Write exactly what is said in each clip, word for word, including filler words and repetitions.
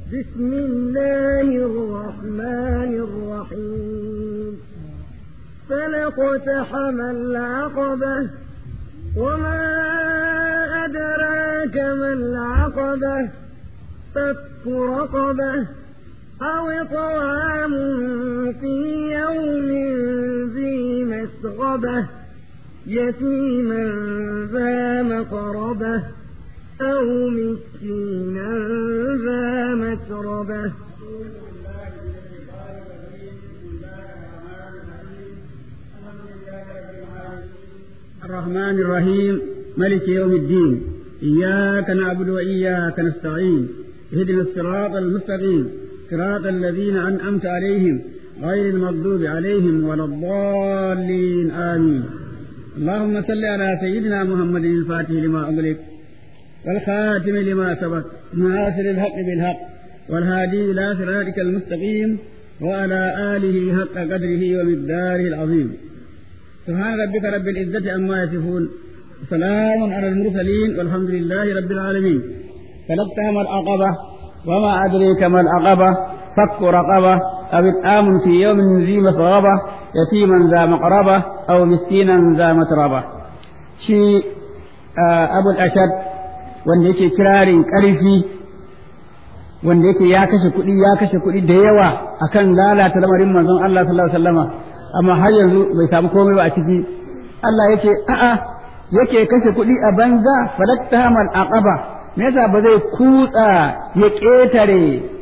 بسم الله الرحمن الرحيم فلقتحم العقبة وما أدراك ما العقبة فك رقبة أو إطعام في يوم ذي مسغبة يتيما ذا مقربة أو مسكينا ذا متربة. الرحمن الرحيم ملك يوم الدين إياك نعبد وإياك نستعين اهدنا الصراط المستقيم صراط الذين أنعمت عليهم غير المغضوب عليهم ولا الضالين آمين. اللهم صل على سيدنا محمد الفاتح لما أغلق والخاتم لما سبق ناصر الحق بالحق والهادي إلى صراطك المستقيم وعلى آله حق قدره ومقداره العظيم. سبحان ربك رب العزة عما يصفون وسلام على المرسلين والحمد لله رب العالمين. فلقتحم العقبة وما أدريك ما العقبة فك رقبة أو إطعام في يوم ذي مسغبة يتيما ذا مقربة أو مسكينا ذا متربة. شيء أبو الأشد wanda yake kirarin ƙarfi wanda yake ya kashe kuɗi ya kashe kuɗi da yawa akan lalata lamarin manzon Allah sallallahu alaihi wasallama amma har yanzu bai samu komai ba a ciki. Allah yake a'a yake kashe kuɗi a banza falaktahamal aqaba me yasa ba zai kutsa ya ƙetare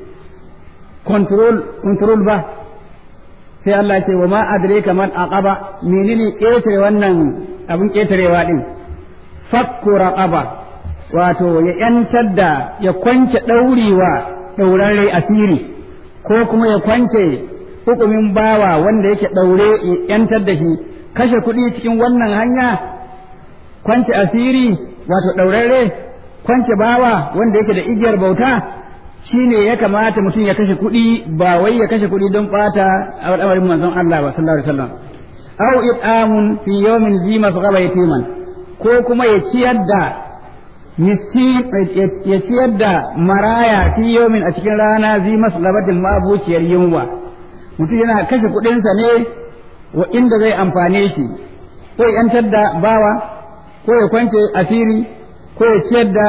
control control ba sai Allah ce wa ma adreka mal aqaba menene ƙetare wannan abin ƙetarewa din fakku raqaba wato ya yantar da ya kwance ɗaurewa ɗaurarre asiri ko kuma ya kwance hukumin bawa wanda yake ɗaure ya yantar da shi. Kashe kuɗi cikin wannan hanya kwance asiri wato ɗaurarre kwance bawa wanda yake da igiyar bauta shine ya kamata mutum ya kashe kuɗi ba wai ya kashe kuɗi don ɓata al'amarin manzon Allah ba sallallahu alaihi wasallam. Aw it'amun fi yawmin zi masghaba yatiman ko kuma ya ciyar da miskin ya ciyar da maraya fi yomin a cikin rana zi maslabatin mabuciyar yunwa. Mutum yana kashe kuɗinsa ne wa inda zai amfane shi ko ya yantar da bawa ko ya kwance asiri ko ya ciyar da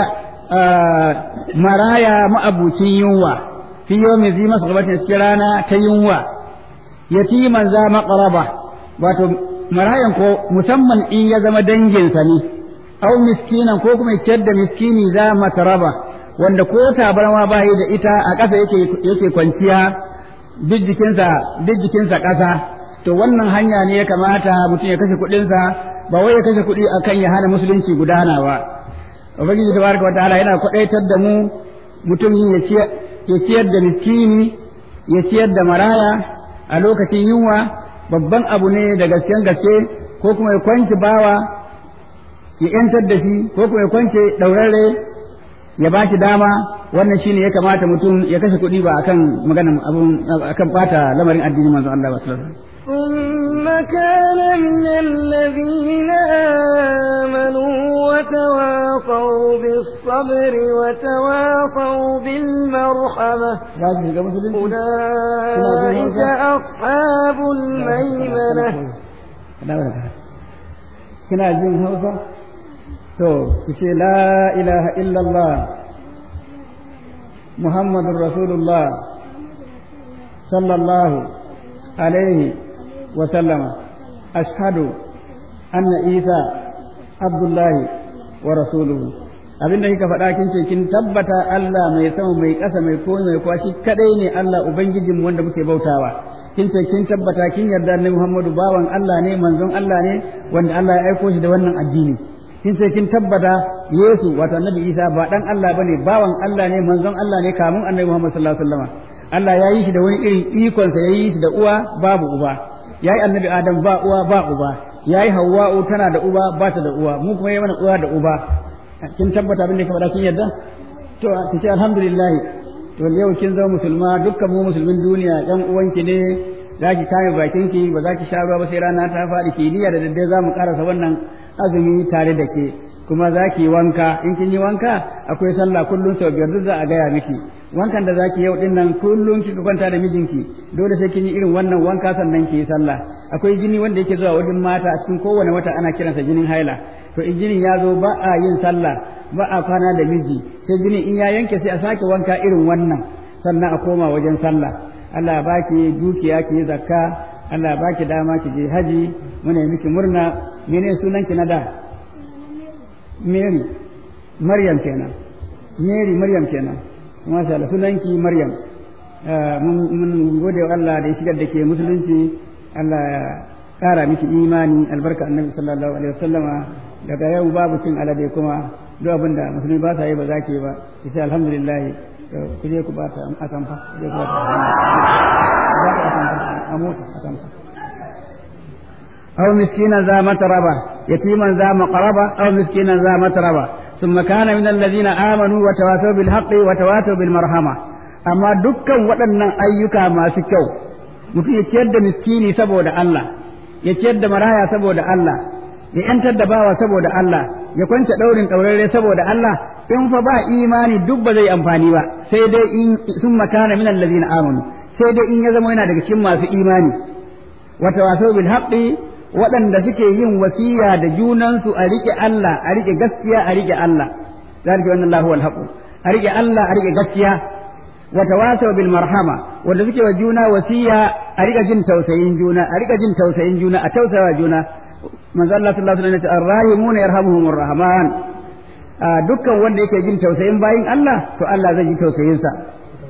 maraya ma'abucin yunwa fi yomin zi maslabatin cikin rana ta yunwa. Yatiman za maqraba wato marayan ko musamman in ya zama danginsa ne aw miskinan ko kuma ciyar da miskini za mataraba wanda ko tabarma ba yi da ita a ƙasa yake yake kwanciya duk jikinsa duk jikinsa ƙasa. To wannan hanya ne ya kamata mutum ya kashe kuɗinsa ba wai ya kashe kuɗi akan ya hana musulunci gudana ba. Ubangiji tabaraka wa ta'ala yana kwaɗaitar da mu mutum ya ciyar ya ciyar da miskini ya ciyar da maraya a lokacin yunwa babban abu ne da gasken gaske ko kuma ya kwanci bawa ya ‘yantar da shi ko kuma ya kwance ɗaurarre ya ba shi dama. Wannan shine ya kamata mutum ya kashe kuɗi ba akan maganar abun akan ɓata lamarin addinin manzon Allah ba sallallahu alaihi wasallam. ثم كان من الذين آمنوا وتواصوا بالصبر وتواصوا بالمرحمة أولئك أصحاب الميمنة. كنا جن هوسا to kace la ilaha illallah muhammadur rasulullah sallallahu alaihi wa sallama ashhadu anna isa abdullahi wa rasuluhu. abinda kika faɗa kin ce kin tabbata Allah mai sama mai ƙasa mai komai mai kwashi kadai ne Allah ubangijinmu wanda muke bautawa. kin ce kin tabbata kin yarda ne Muhammadu bawan Allah ne manzon Allah ne wanda Allah ya aiko shi da wannan addini. kin ce kin tabbata Yesu wato Annabi Isa ba dan Allah bane bawan Allah ne manzon Allah ne kamun Annabi Muhammad sallallahu alaihi wasallam. Allah ya yi shi da wani irin ikon sa yayi shi da uwa babu uba. Yayi Annabi Adam ba uwa ba uba. Yayi Hawwa'u tana da uba ba ta da uwa. Mu kuma yayi mana uwa da uba. Kin tabbata abin da ka faɗa kin yarda? To kin ce alhamdulillah. To yau kin zama musulma dukkan mu musulmin duniya ɗan uwanki ne. Za ki kame bakinki ba za ki sha ruwa ba sai rana ta faɗi ki niyya da daddare za mu karasa wannan azumi tare da ke kuma za ki wanka in kin yi wanka akwai sallah kullum sau biyar duk za a gaya miki wankan da zaki yau din nan kullum kika kwanta da mijinki dole sai kin yi irin wannan wanka sannan ki yi sallah akwai jini wanda yake zuwa wajen mata a cikin kowane wata ana kiransa jinin haila to in jinin ya zo ba a yin sallah ba a kwana da miji sai jinin in ya yanke sai a sake wanka irin wannan sannan a koma wajen sallah Allah ya baki dukiya ki zakka Allah ya baki dama ki je haji muna yi miki murna menene sunanki na da Mary Maryam kenan Mary Maryam kenan masha Allah sunanki Maryam mun gode wa Allah da ya shigar da ke musulunci Allah ya kara miki imani albarka annabi sallallahu alaihi wasallama daga yau babu cin alade kuma duk abin da musulmi ba sa yi ba za ki ba ki ce alhamdulillah ku je ku ba ta atamfa ku je ku ba ta a mota atamfa أو مسكينا ذا متربة يتيما ذا مقربة أو مسكينا ذا متربة ثم كان من الذين آمنوا وتواصوا بالحق وتواصوا بالمرحمة أما دكا ودنا أيكا ما سكوا mutum ya ciyar da miskini saboda Allah ya ciyar da maraya saboda Allah ya yantar da bawa saboda Allah ya kwance daurin daurare saboda Allah in fa ba imani duk ba zai amfani ba sai dai in sun makana min allazina amanu sai dai in ya zama yana daga cikin masu imani wa tawasaw bil haqqi waɗanda suke yin wasiya da junansu a rike Allah a rike gaskiya a rike Allah zalika wannan Allahu wal haqq a rike Allah a rike gaskiya wa tawasaw bil marhama wanda suke wa juna wasiya a rika jin tausayin juna a rika jin tausayin juna a tausaya juna manzo Allah sallallahu alaihi wasallam arrahimuna yarhamuhumur rahman dukkan wanda yake jin tausayin bayin Allah to Allah zai ji tausayin sa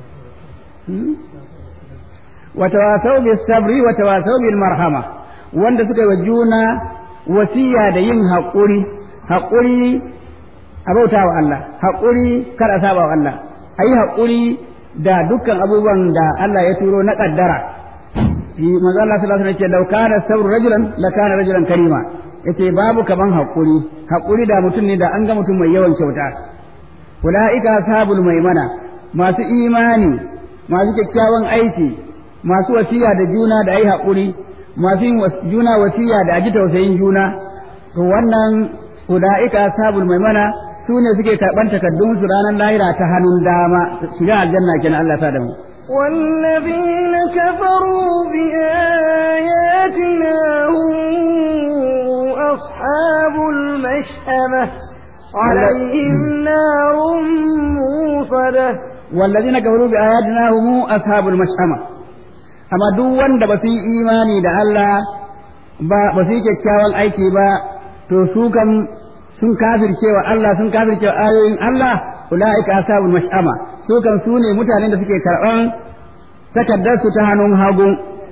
wa tawasaw bis sabri wa tawasaw bil marhama wanda suka yi wa juna wasiya da yin haƙuri haƙuri a bauta wa Allah haƙuri kar a saba wa Allah a yi haƙuri da dukkan abubuwan da Allah ya turo na ƙaddara manzo Allah sallallahu alaihi wasallam ce law kana sabru rajulan la kana rajulan karima yace babu kaman haƙuri haƙuri da mutum ne da an ga mutum mai yawan kyauta ulaika ashabul maimana masu imani masu kyakkyawan aiki masu wasiya da juna da ai haƙuri masu yin juna wasiya da aji tausayin juna to wannan ulaika ashabul maimana su ne suke karɓan takardun su ranar lahira ta hannun dama shiga aljanna kenan Allah ta da mu والذين كفروا بآياتنا هم أصحاب المشأمة عليهم نار موصدة والذين كفروا بآياتنا هم أصحاب المشأمة أما دون da basu yi imani da Allah ba basu yi kyakkyawan aiki ba to su kan sun kafircewa Allah sun kafircewa ayoyin Allah ulaika ashabul mash'ama su kan su ne mutanen da suke karban takaddar su ta hannun hagu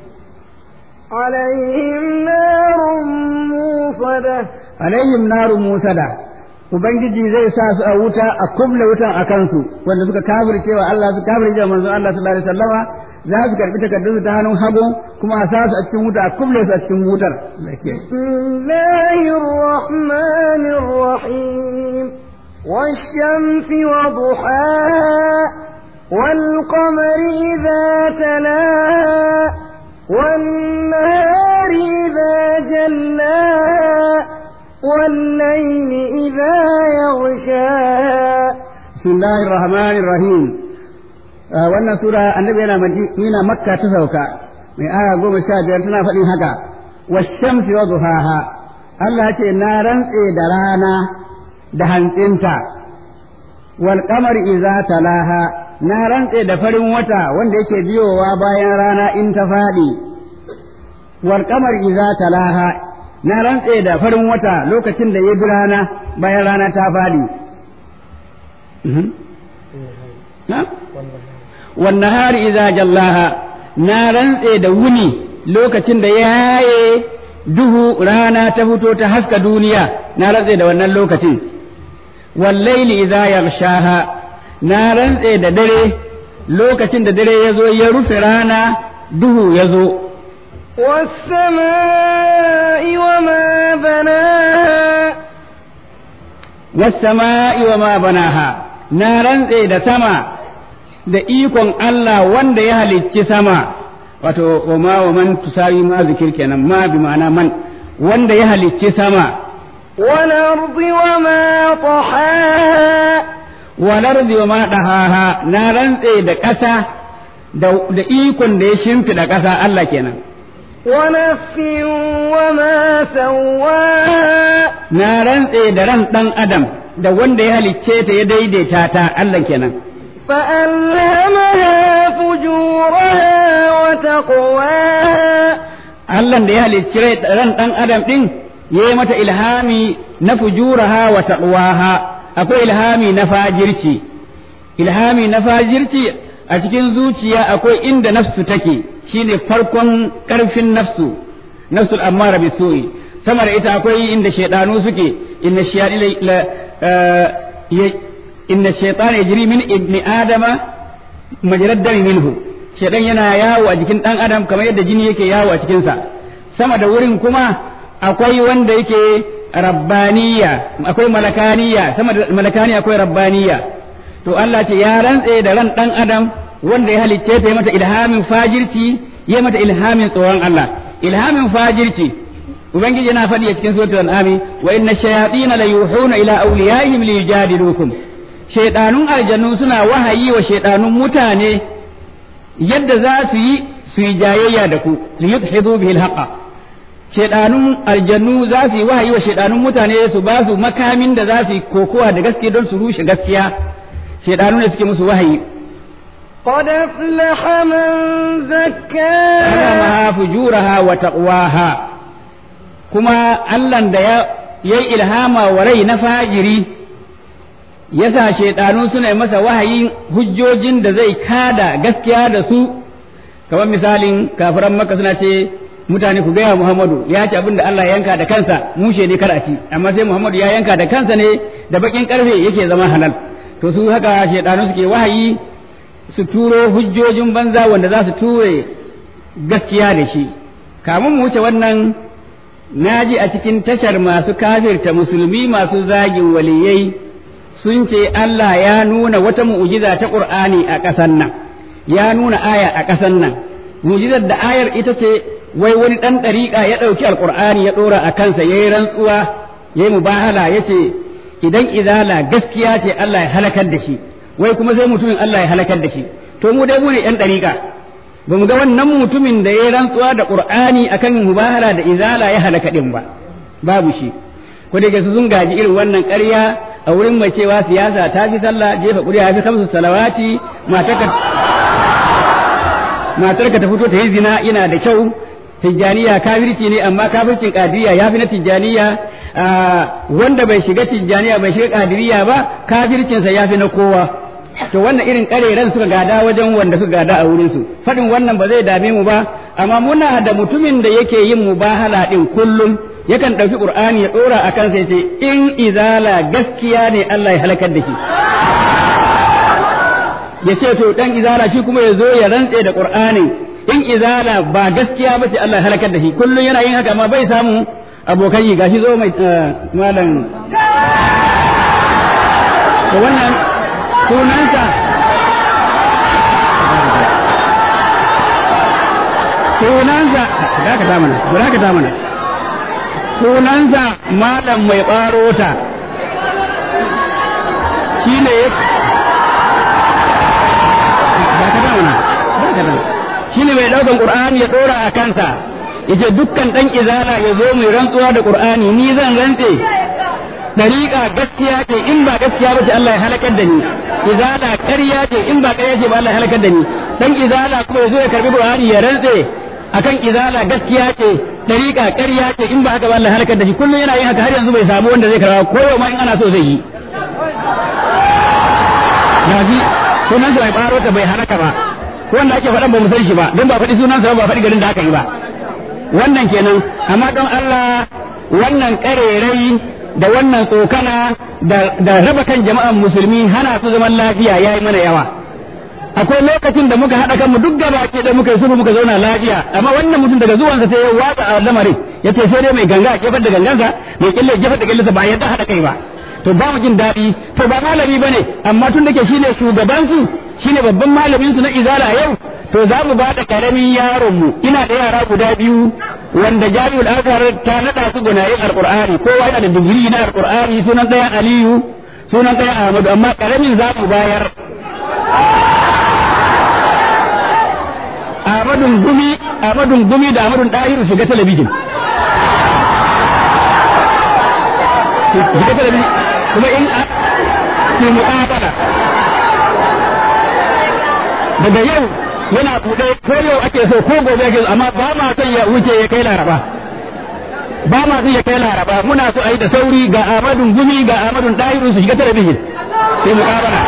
alaihim narun musada alaihim narun musada ubangiji zai sa su a wuta a kubla wutan a kansu wanda suka kafircewa Allah su kafircewa manzon Allah sallallahu alaihi wasallama za su karbi takaddar su ta hannun hagu kuma a sa su a cikin wuta a kubla su a cikin wutar bismillahir rahmanir rahim والشمس وضحاها والقمر إذا تلاها والنهار إذا جلاها والليل إذا يغشاها بسم الله الرحمن الرحيم wannan sura annabi yana madina makka ta sauka mai aya goma sha biyar tana faɗin haka washamsi wa duhaha Allah ce na rantse da rana da hantsinta wal qamari idza talaha na rantse da farin wata wanda yake biyowa bayan rana in ta fadi wal qamari idza talaha na rantse da farin wata lokacin da ya bi rana bayan rana ta fadi wan nahari idza jallaha na rantse da wuni lokacin da ya yaye duhu rana ta fito ta haska duniya na rantse da wannan lokacin wallaili idza yaghshaha na rantse da dare lokacin da dare yazo ya rufe rana duhu yazo was-samaa'i wama banaha was-samaa'i wama banaha na rantse da sama da ikon Allah wanda ya halicci sama wato wama wa man tusawi ma zikir kenan ma bi ma'ana man wanda ya halicci sama والأرض وما طحاها wal ardi wa ma dahaha na rantse da ƙasa da da ikon da ya shimfida ƙasa Allah kenan wa nafsin wa ma sawwaha na rantse da ran dan adam da wanda ya halicce ta ya daidaita ta Allah kenan fa alhamaha fujuraha wa taqwaha Allah da ya halicce ran dan adam din yayi mata ilhami na fujuraha wa taqwaha akwai ilhami na fajirci ilhami na fajirci a cikin zuciya akwai inda nafsu take shine farkon karfin nafsu nafsul ammara bisu'i sama da ita akwai inda shaydanu suke inna shayatila inna shaytana yajri min ibni adama majrad dami minhu shaydan yana yawo a jikin dan adam kamar yadda jini yake yawo a cikin sa sama da wurin kuma akwai wanda yake rabbaniya akwai malakaniya sama da malakaniya akwai rabbaniya to Allah ce ya rantse da ran dan adam wanda ya halicce ta mata ilhamin fajirci ya mata ilhamin tsoron Allah ilhamin fajirci ubangiji yana faɗi a cikin suratul an'am wa inna shayatin la yuhuna ila awliyaihim liyujadilukum shaytanun aljannu suna wahayi wa shaytanun mutane yadda za su yi su yi jayayya da ku liyudhidu bihi alhaqa shaytanun aljannu za su yi wahayi wa shaytanun mutane su ba su makamin da za su yi kokowa da gaskiya don su rushe gaskiya shaytanun ne suke musu wahayi قد أفلح من زكاها علمها فجورها وتقواها كما ألن ديا يي إلهاما وري نفاجري يسا شيطانون سنة مسا وحيين hujjojin da zai kada gaskiya da su kamar misalin kafiran Makka suna ce mutane ku gaya Muhammadu ya ce abin da Allah ya yanka da kansa mushe ne kar a ci amma sai Muhammadu ya yanka da kansa ne da bakin karfe yake zama halal to su haka shaytanu suke wahayi su turo hujjojin banza wanda za su ture gaskiya da shi kamun mu wuce wannan naji a cikin tashar masu kafirta musulmi masu zagin waliyai sun ce Allah ya nuna wata mu'jiza ta Qur'ani a ƙasar nan ya nuna aya a ƙasar nan mu'jizar da ayar ita ce wai wani dan dariƙa ya ɗauki alƙur'ani ya ɗora a kansa yayi rantsuwa yayi mubahala yace idan izala gaskiya ce Allah ya halakar da shi wai kuma sai mutumin Allah ya halakar da shi to mu dai mu ne yan dariƙa ba mu ga wannan mutumin da ya rantsuwa da Qur'ani akan mubahala da izala ya halaka din ba babu shi ko da su sun gaji irin wannan ƙarya a wurin mai cewa siyasa ta fi sallah jefa ƙuri'a fi kamsu salawati matarka matarka ta fito ta yi zina yana da kyau tijjaniya kafirci ne amma kafircin kadiriya ya fi na tijjaniya wanda bai shiga tijjaniya bai shiga kadiriya ba kafircinsa ya fi na kowa to wannan irin kareran suka gada wajen wanda suka gada a wurin su fadin wannan ba zai dame mu ba amma muna da mutumin da yake yin mubahala din kullum yakan dauki qur'ani ya dora akan sai ce in izala gaskiya ne Allah ya halakar da shi ya ce to dan izala shi kuma ya zo ya rantse da qur'ani in izala ba gaskiya ba ce Allah ya halakar da shi kullum yana yin haka amma bai samu abokan yi gashi zo mai malam to wannan sunansa sunansa da ka ta mana da ka ta mana sunansa malam mai barota shine da ka ta mana da ka ta shine mai daukan qur'ani ya dora a kansa yace dukkan dan izala ya zo mai rantsuwa da qur'ani ni zan rantse dariqa gaskiya ce in ba gaskiya ba ce Allah ya halakar da ni izala ƙarya ce in ba ƙarya ce ba Allah ya halakar da ni dan izala kuma ya zo ya karbi qur'ani ya rantse akan izala gaskiya ce dariqa ƙarya ce in ba haka ba Allah ya halakar da shi kullum yana yin haka har yanzu bai samu wanda zai karba ko yau ma in ana so zai yi yaji sunan sa bai baro ta bai halaka ba ko wanda ake faɗan ba mu san shi ba don ba faɗi sunansa ba faɗi garin da aka yi ba wannan kenan amma don Allah wannan ƙarerai da wannan tsokana da raba kan jama'an musulmi hana su zaman lafiya yayi mana yawa akwai lokacin da muka haɗa kanmu duk gaba ke da muka yi sulhu muka zauna lafiya amma wannan mutum daga zuwansa sai ya watsa a lamarin yace sai dai mai ganga a jefar da gangansa mai kille jefar da killinsa ba yadda haɗa kai ba to ba mu jin daɗi to ba malami bane amma tun da ke shine shugaban su shine babban malamin su na izala yau to za mu ba da karamin yaron mu ina da yara guda biyu wanda Jami'ul Azhar ta nada su gunayen alqur'ani kowa yana da digiri na alqur'ani sunan ɗayan Aliyu sunan kai Ahmadu amma karamin za mu bayar Ahmadun Gumi Ahmadun Gumi da Ahmadun Dahiru shiga talabijin shiga talabijin kuma in su mu'amala daga yau yana buɗe ko yau ake so ko gobe ake so amma ba ma son ya wuce ya kai Laraba ba ma son ya kai Laraba muna so a yi da sauri ga Ahmadun Gumi ga Ahmadun Dahiru su shiga talabijin sai mu'amala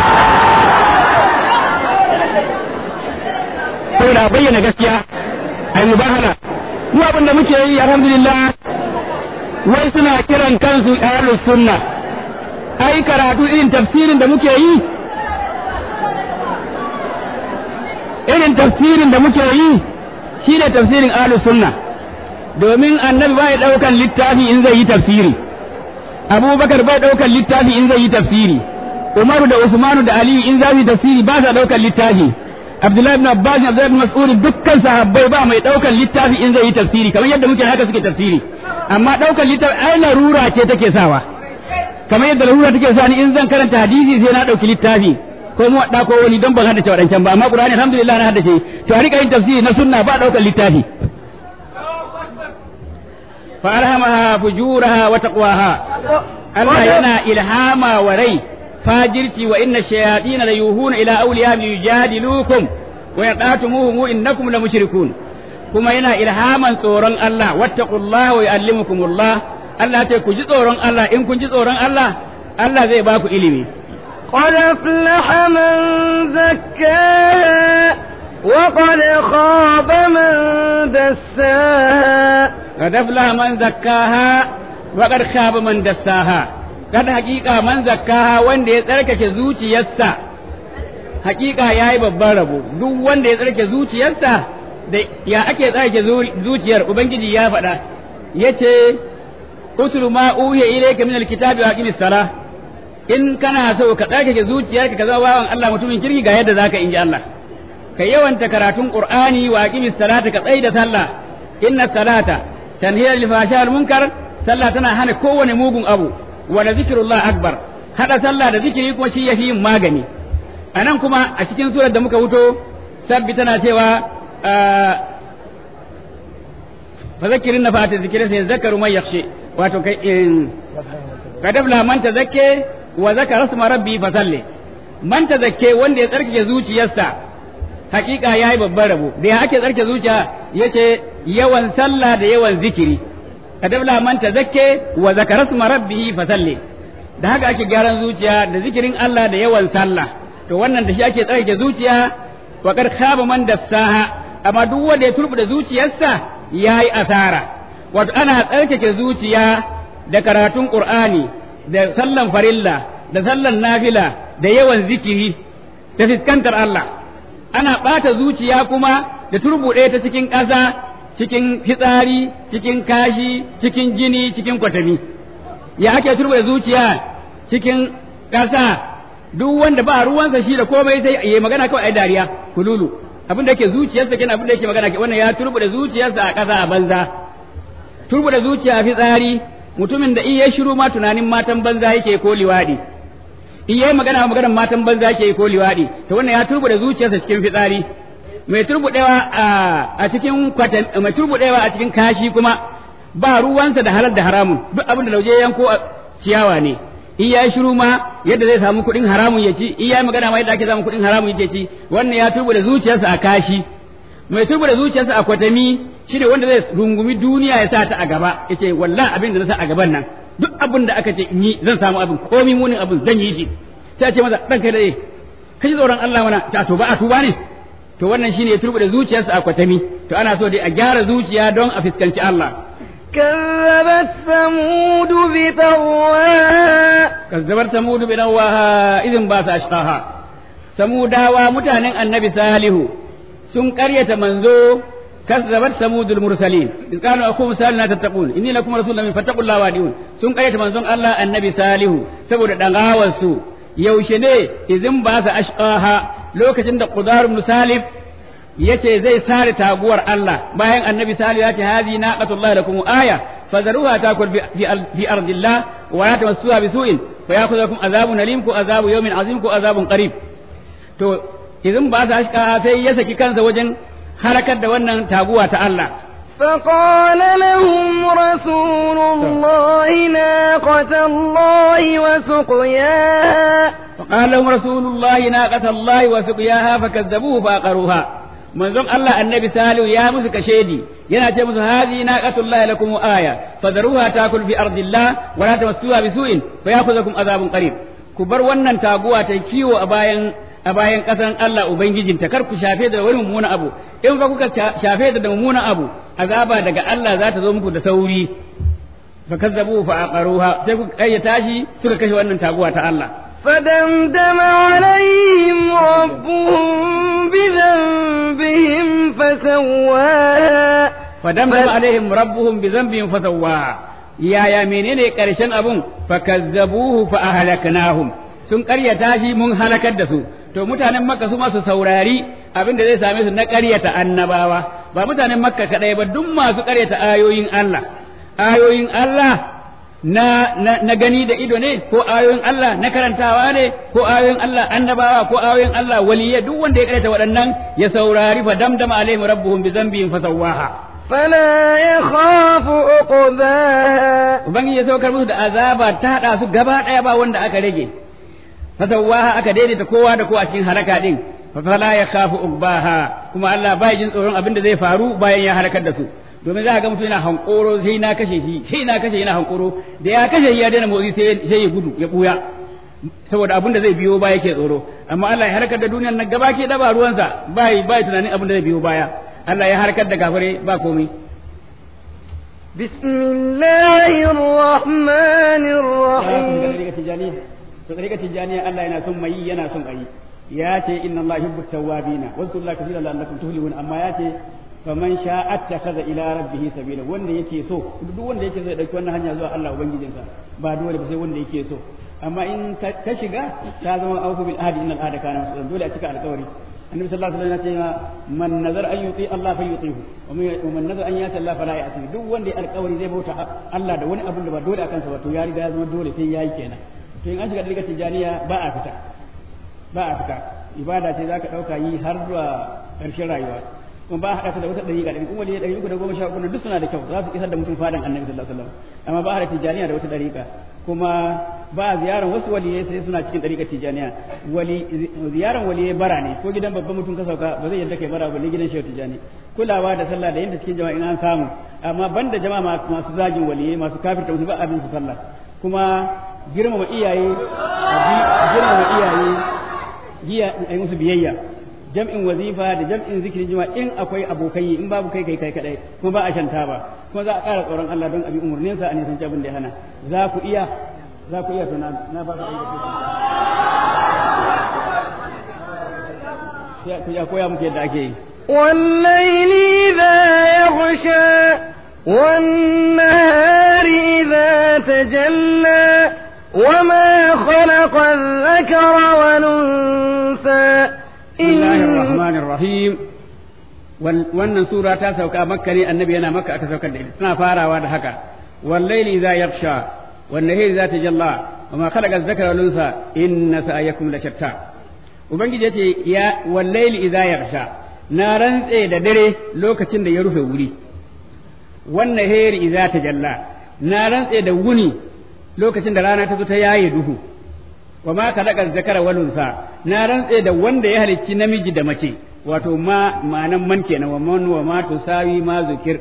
saboda bayyana gaskiya ai mubahala mu abin da muke yi alhamdulillah wai suna kiran kansu ahlus sunna ai karatu irin tafsirin da muke yi irin tafsirin da muke yi shine tafsirin ahlus sunna domin annabi bai daukan littafi in zai yi tafsiri abubakar bai daukan littafi in zai yi tafsiri umaru da usmanu da ali in zai yi tafsiri ba sa daukan littafi abdullahi ibn abbas abdullahi ibn mas'ud dukkan sahabbai ba mai daukan littafi in zai yi tafsiri kamar yadda muke haka suke tafsiri amma daukan littafi ai larura ce take sawa kamar yadda larura take sa ni in zan karanta hadisi sai na dauki littafi ko mu wadda ko wani don ban haddace wadancan ba amma qur'ani alhamdulillah na haddace to a rika yin tafsiri na sunna ba daukan littafi fa alhamaha fujuraha wa taqwaha Allah yana ilhama wa rai fajirci wa inna shayatin la yuhuna ila awliyahum yujadilukum wa yaqatumuhum innakum la mushrikun kuma yana ilhaman tsoron Allah wattaqullaha wa yuallimukumullah Allah ce ku ji tsoron Allah in kun ji tsoron Allah Allah zai ba ku ilimi qad aflaha man zakkaha wa qad khaba man dassaha qad aflaha man zakkaha wa qad khaba man dassaha kada hakika man zakkaha wanda ya tsarkake zuciyarsa hakika yayi babban rabo duk wanda ya tsarkake zuciyarsa da ya ake tsarkake zuciyar ubangiji ya faɗa yace uslu ma uhiya ilayka min alkitabi wa aqimis salah in kana so ka tsarkake zuciyarka ka zama bawan Allah mutumin kirki ga yadda zaka inji Allah ka yawanta karatun qur'ani wa aqimis salata ka tsaida sallah inna salata tanhiya lil fahsha wal munkar sallah tana hana kowane mugun abu wala zikrullah akbar hada sallah da zikiri kuma shi yafi yin magani anan kuma a cikin surar da muka wuto sabbi tana cewa fa zakirin nafa'at zikri sai zakaru man yakhshi wato kai kadabla man tazakke wa zakara isma rabbi fa salli man tazakke wanda ya tsarkake zuciyarsa hakika yayi babban rabo da ake tsarkake zuciya yace yawan sallah da yawan zikiri kadabla man tazakke wa zakara isma rabbihi fasalli da haka ake gyaran zuciya da zikirin Allah da yawan sallah to wannan da shi ake tsarkake zuciya wa kad khaba man dassaha amma duk wanda ya turbuda zuciyarsa yayi asara wato ana tsarkake zuciya da karatun qur'ani da sallan farilla da sallan nafila da yawan zikiri da fiskantar Allah ana bata zuciya kuma da turbude ta cikin ƙasa cikin fitsari cikin kashi cikin jini cikin kwatami ya ake turbe zuciya cikin ƙasa duk wanda ba ruwansa shi da komai sai yayi magana kawai ai dariya kululu abin da yake zuciyarsa kenan abin da yake magana wannan ya turbe zuciyarsa a ƙasa a banza turbe zuciya a fitsari mutumin da iya shiru ma tunanin matan banza yake ko liwadi iya magana maganar matan banza yake ko liwadi to wannan ya turbe zuciyarsa cikin fitsari mai turbudewa a cikin kwatan mai turbudewa a cikin kashi kuma ba ruwansa da halal da haramun duk abin da lauje yanko ciyawa ne in yayi shiru ma yadda zai samu kuɗin haramun ya ci in yayi magana ma yadda ake samu kuɗin haramun yake ci wannan ya turbude zuciyarsa a kashi mai turbude zuciyarsa a kwatami shine wanda zai rungumi duniya ya sa ta a gaba yace wallahi abin da na sa a gaban nan duk abin da aka ce in yi zan samu abin komai munin abin zan yi shi sai ce masa dan kai da eh kai tsoron Allah mana ta to ba a tuba ne to wannan shine ya turbude zuciyarsa a kwatami to ana so dai a gyara zuciya don a fiskanci Allah كذبت ثمود بطغواها كذبت ثمود بطغواها إذن باس أشقاها ثموداوا متانن النبي صالح sun ƙaryata manzo kazzabat samudul mursalin in kanu akum salina tattaqun inni lakum rasulun min fattaqullaha wadiun sun ƙaryata manzon Allah annabi salihu saboda dangawar su yaushe ne izin ba sa ashqaha lokacin da qudar ibn salif yace zai sare taguwar Allah bayan annabi salih ya ce hazi naqatullahi lakum aya fadharuha takul fi fi ardillah wa la tamassuha bisu'in fa ya'khudhukum azabun alim ku azabu yawmin azim ku azabun qarib. To idan ba ta shika sai ya saki kansa wajen harakar da wannan taguwa ta Allah. فقال لهم رسول الله ناقة الله وسقياها فقال لهم رسول الله ناقة الله وسقياها فكذبوه فعقروها. منظم الله النبي سالو يا مسك شيدي ينا ce musu هذه ناقة الله لكم آية فذروها تاكل في أرض الله ولا تمسوها بسوء فيأخذكم عذاب قريب. ku bar wannan taguwa ta kiwo a bayan a bayan kasan Allah ubangijinta, kar ku shafe da wani mummunan abu, in fa kuka shafe da mummunan abu azaba daga Allah za ta zo muku da sauri. fa kazzabu fa aqaruha, sai ku kayyata shi suka kashe wannan taguwa ta Allah. فدمدم عليهم ربهم بذنبهم فسواها فدمدم عليهم ربهم بذنبهم فسواها. يا يا menene karshen abun fakazzabuhu fa ahlaknahum, sun karyata shi mun halakar da su. To mutanen Makka su ma su saurari abin da zai same su na karyata annabawa, ba mutanen Makka kadai ba, duk masu karyata ayoyin Allah. Ayoyin Allah na, na, na gani da ido ne, ko ayoyin Allah na karantawa ne, ko ayoyin Allah annabawa, ko ayoyin Allah waliyya, duk wanda ya karyata waɗannan ya saurari fa damdama alaihim rabbuhum bi dhanbihim fasawaha فلا يخاف عقباها. Ubangiji ya saukar musu da azaba ta hada su gaba daya ba wanda aka rage. Fasawaha aka daidaita kowa da kowa cikin halaka din. Fa fala yakhafu uqbaha, kuma Allah bai jin tsoron abin da zai faru bayan ya halakar da su. Domin za ka ga mutum yana hankoro sai na kashe shi, sai na kashe yana hankoro, da ya kashe shi ya daina motsi sai sai ya gudu ya buya. Saboda abin da zai biyo baya yake tsoro. Amma Allah ya halakar da duniyar nan gaba ke da ba ruwansa, bai bai tunanin abin da zai biyo baya. Allah ya harkar da gafare ba komai. Bismillahir Rahmanir Rahim. To tsarika tijaniya Allah yana son mai yana son ayi. Ya ce inna Allah yuhibbu tawwabina wa yadhkuru Allah kathiran la'allakum tuflihun, amma ya ce faman sha'a attakhadha ila rabbih sabila, wanda yake so, duk wanda yake so ya dauki wannan hanya zuwa Allah ubangijinsa, ba dole ba sai wanda yake so. Amma in ta shiga ta zama aufu bil ahdi innal ahda kana mas'ulan, dole a cika alƙawari. النبي صلى الله عليه وسلم يقول من نذر أن يطيع الله فليطيعه ومن نذر أن يعصي الله فلا يعصيه. duk wanda alƙawari zai bauta Allah da wani abin da ba dole akan sa ba, to ya riga ya zama dole sai yayi kenan. To in an shiga dalilin tijaniya ba a fita ba a fita ibada ce zaka dauka yi har zuwa ƙarshen rayuwa, kuma ba a haɗa ta da wata dariƙa da kuma wani ɗari uku da goma sha uku duk suna da kyau, za su isar da mutum fadan annabi sallallahu alaihi wasallam, amma ba a haɗa tijaniya da wata dariƙa. Kuma ba a ziyaran wasu waliyai sai suna cikin dariƙar tijaniya. Wali ziyaran waliyai bara ne, ko gidan babban mutum ka sauka ba zai yadda kai bara ba, ne gidan shehu tijani. Kulawa da sallah da yadda cikin jama'a in an samu, amma banda jama'a masu zagin waliyai masu kafirta musu ba abin su sallah. Kuma girmama iyaye girmama iyaye giya ai musu biyayya, jam'in wazifa da jam'in zikirin juma'a in akwai abokai, in babu kai kai kai kadai, kuma ba a shanta ba, kuma za a ƙara tsoron Allah don abi umurnin sa a nisan abin da ya hana. Za ku iya za ku iya to na na ba ku iya ku ya koya muke yadda ake yi. والليل إذا يغشى والنهار إذا تجلى وما خلق الذكر والأنثى. بسم الله الرحمن الرحيم. wannan sura ta sauka makka ne, annabi yana makka aka saukar da ita, suna farawa da haka wallaili idza yaghsha wan nahari idza tajalla wama khalaqa adh-dhakara wal unsa inna sa'yakum la shatta. ubangiji yace ya wallaili idza yaghsha, na rantse da dare lokacin da ya rufe wuri, wan nahari idza tajalla, na rantse da wuni lokacin da rana ta zo ta yaye duhu, wama khalaqa adh-dhakara wal unsa, na rantse da wanda ya halicci namiji da mace, wato ma ma'anan man kenan, wa man wa ma tusawi ma zikir.